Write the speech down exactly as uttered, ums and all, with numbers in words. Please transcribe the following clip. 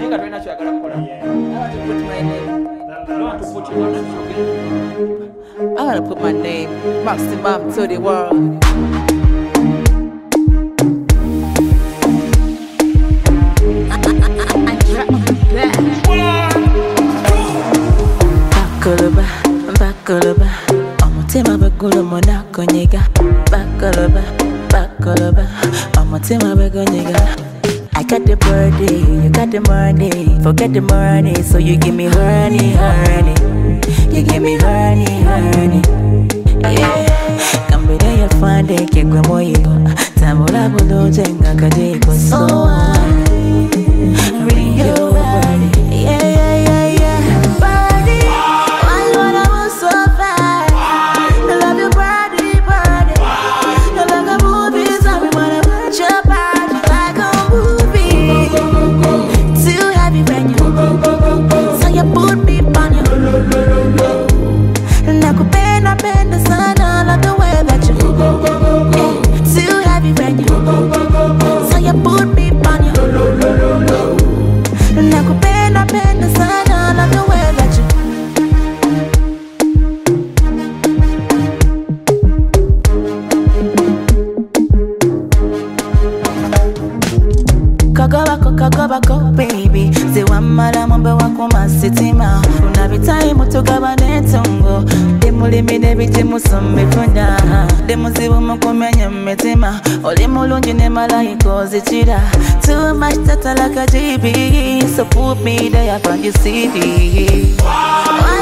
think I'm not sure I got a color. I want to put my name. I want to put your name. I want to put my name, Maximum, to the world. Bakoloba, bakoloba, omutima begulu monako nyega. Bakoloba, bakoloba, omutima begulu nyega. I got the birthday, you got the money. Forget the money, so you give me honey, honey. You give me honey, honey. Yeah, come be there, you find it, get go moyo. Tamula bulu jenga kajiko so. Bring your body, yeah, yeah, yeah, yeah. Body, why you wanna move so fast? I love your body, body. You like a movie, so we wanna watch your body like a movie. Too heavy when you, so you put me on you. Nakupenda penda sana, love the way that you. Yeah, too heavy when you, so you put me on you. Nakupenda penda sana, love the way that you. Kagabako, kagabako, baby. Say one mara mambe wako masitima. Unabitai mutugaba netongo. Demu limine biti musumbi funda. Demu zibu mkumenya mmetima. Oli mulungi ne malaiko zichira. Too much data like a G B. So put me there on your C D.